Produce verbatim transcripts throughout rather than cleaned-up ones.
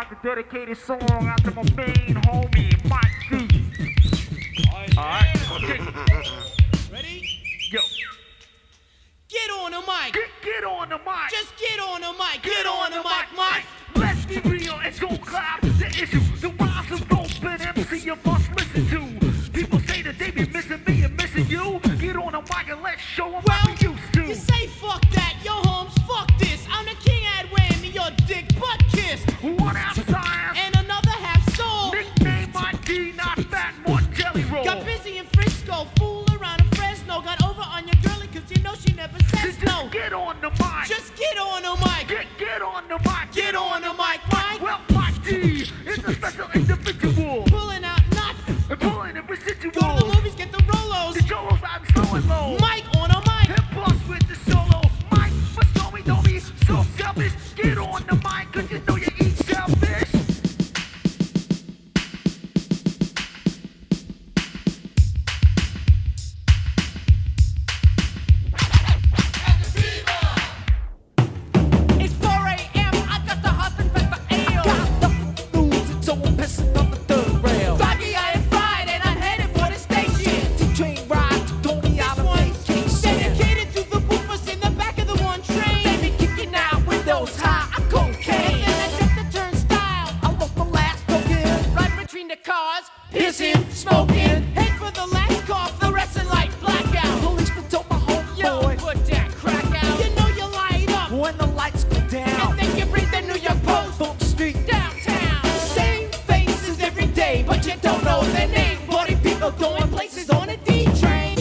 like to dedicate a song out to my main homie, Mike D. Alright, okay. Ready? Yo. Get on the mic. Get, get on the mic. Just get on the mic. Get on the mic, Mike. Let's be real and don't cloud the issue. The rhymes of open M C you must listen to. People say that they be missing me and missing you. Get on the mic and let's show them Well, what we used to. You say fuck that, yo Holmes, fuck this. I'm the king at whammy, your dick butt kiss. One half science And another half soul. nickname my D, not fat, more jelly roll. Got busy in Frisco, fool around in Fresno. Got over on your girlie cause you know she never says Just no. get on the mic. Just get on the mic. Get, get on the mic. Get on the mic, Mike. Well, Mike D is a special individual. Pulling out nuts. And pulling the residuals. Go to the movies, get the Rolos. The Jolos I'm slow and low. Mike on a mic. Hip bust with the solo. Mike, but don't be, don't be so selfish. Get on the mic, cause you know you eat shellfish. It's four a.m. I got the hot and pepper ale. Got nothing to lose, and so I'm pissing on the third rail. Foggy, I am fried and I'm headed for the station. Two-train ride to Tony This Island one's vacation. dedicated to the woofers in the back of the one train. They be kicking out windows high, I'm And cocaine. then I jumped the turnstile. I lost my last token. Right between the cars. Pissing, smoking. Head for the last car, fluorescent light blackout. Policeman told my Yo, homeboy put that crack out. You know you light up. when the lights go And down. then you bring the New York Post From the street, downtown. same faces every day, but you don't know their names. Bloody people going places on a D train.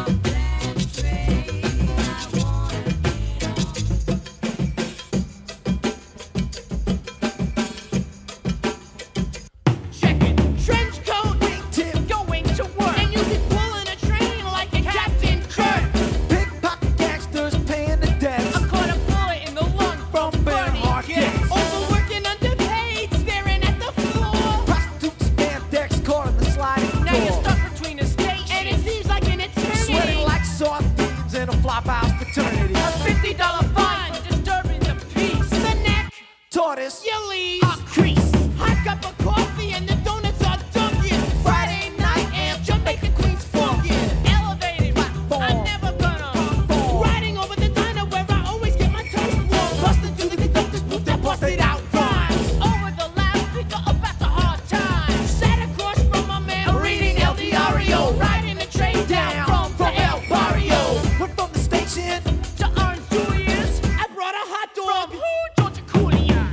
Check it. Trench coat. Wingtip, Going to work. And you be pulling a train like a Captain Kirk. pickpocket gangsters paying the I debts. caught a bullet in the lung From from Bernhard Bernie Getz. Getz. Overworking, underpaid, staring at the floor. Prostitutes, spandex, caught in the sliding Now you're door. stuck between a station, and it seems like an eternity. Sweating like sardines in a flop house fraternity. A fifty dollar fine for disturbing the peace. The neck, Tortoise, you leave a crease. Hot cup of coffee and the donuts are dunking. Friday night amp, Jamaica Queens funkin'. Elevated, I'm never gonna. Riding over the diner where I always get my toast warm. Busting through the conductor's booth that busted out rhymes. Over the loudspeaker about the hard times. Sat across from my man reading El Diario. Riding the train down from, from El Barrio. went from the station. To earn Julius, I brought a hot dog. From who? Georgia Cooley.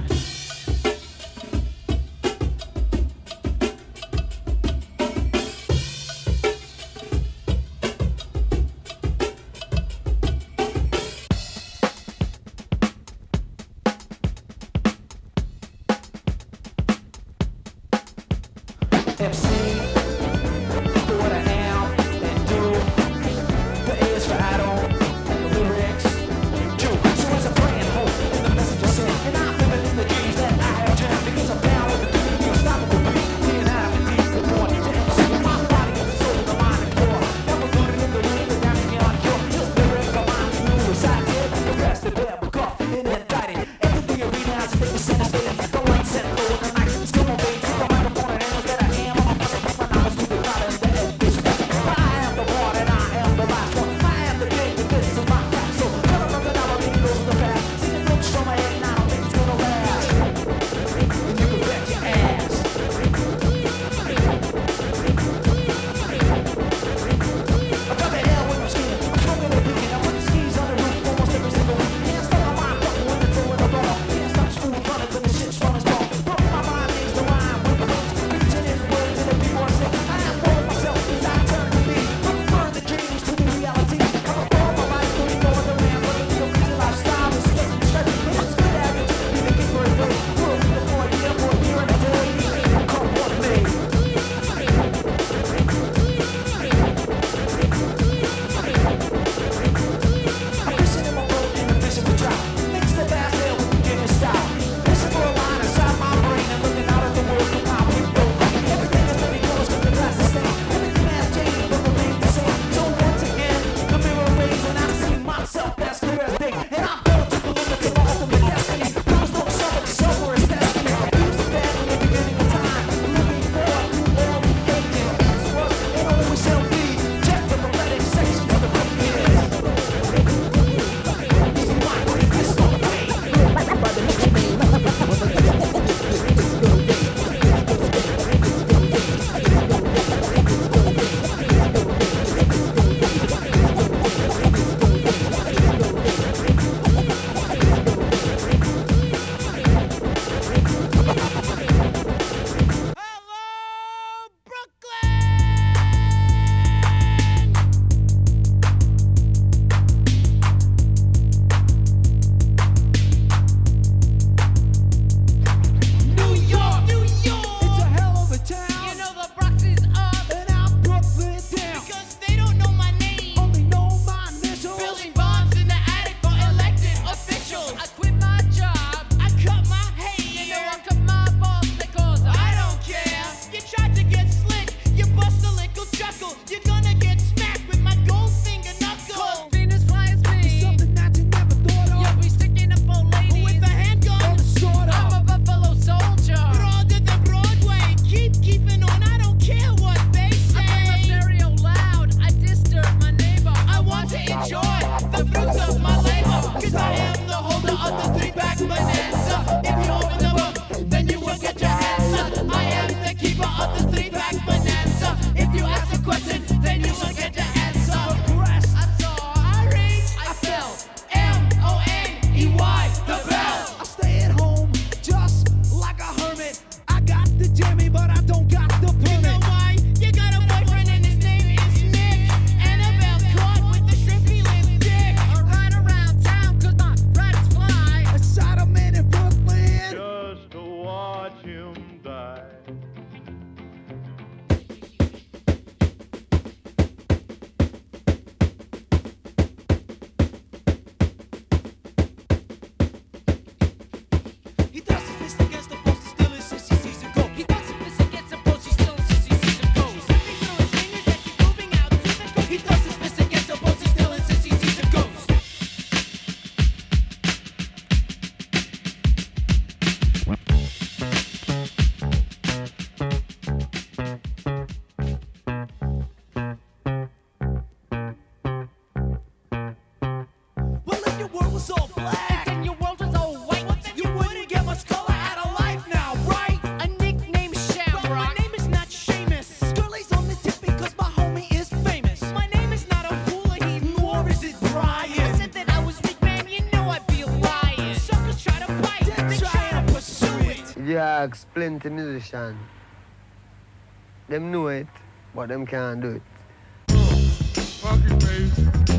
M C for what I am and do. The A is for Adam and the lyrics. Jew. So as a praying hope in the message I send, and I'm living in the dreams that I have dreamt because I'm down with the feeling the unstoppable beat. Being out of the deep, good morning to M C. My body and the soul, the mind and core. Never rooted in the ring, the damage beyond cure. Just lyrics for mine to you, as I did. The rest of them were coughing and indicted. Everything you read now is a big percentage. They have the lights set low in the night. It's come on, baby, take the microphone and handles that I am. I'm a ask plenty musicians. Them know it, but them can't do it. Funky bass.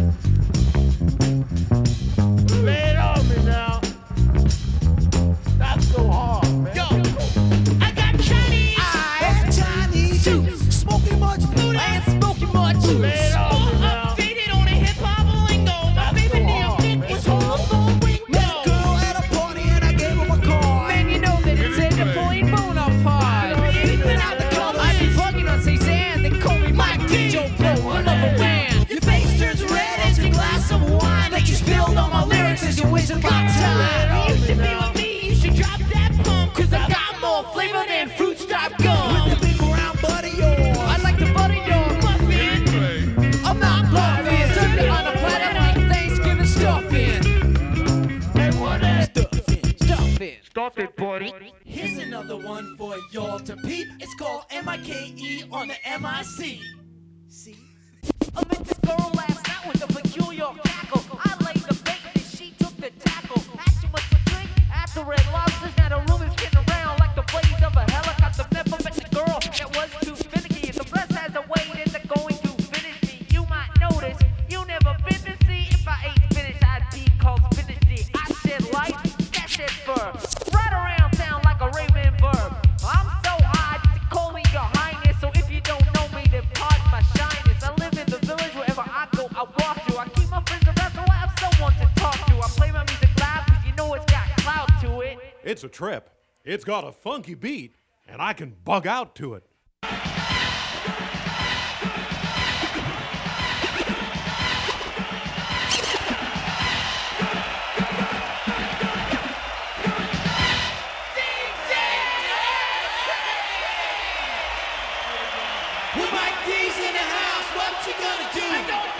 Lay it on me now. That's so hard, man. Yo, I got Chinese. I have Chinese juice. Smoking much food and smoking much juice. Lay it on me More now. updated on a hip hop lingo. My That's favorite so damn hard, thing man. was Hawthorne Wingo. Met a girl at a party and I gave her a card. Man, you know that it's a Napoleon Bonaparte. Peeping out the colors. I've been bugging on Cezanne, they call me Mike D. Joe Blow, another man. Your face turns red as a glass of wine that you spilled on my lyrics as you wasted my time. You should be with me, you should drop that pump, cause I got more flavor than fruit stripe gum. With the big round buddy yours. I like to butter your muffin. I'm not bluffing. Served it on a platter like Thanksgiving stuffing. Hey, what is Stuffing, stuffing. Stop it, buddy. Here's another one for y'all to peep. It's called M I K E on the M I C. See? I met this girl last night with a peculiar cackle. I laid the bait and she took the tackle. Had too much to drink after red lobsters. Now the room is getting around like the blaze of a helicopter. Never met the girl that was too finicky. If the breast has a way, then they're going to finish me. You might notice you never been to see. If I ate spinach, I'd be called spinachy. I shed light, that shed fur. Right around town like a raven bird. I'm so high, to call me your highness. So if you don't know me, then pardon my shyness. I live in the village wherever I go, I walk to. I keep my friends around so I have someone to talk to. I play my music loud cause you know it's got clout to it. It's a trip. It's got a funky beat, and I can bug out to it. With my D's in the house, what you gonna do?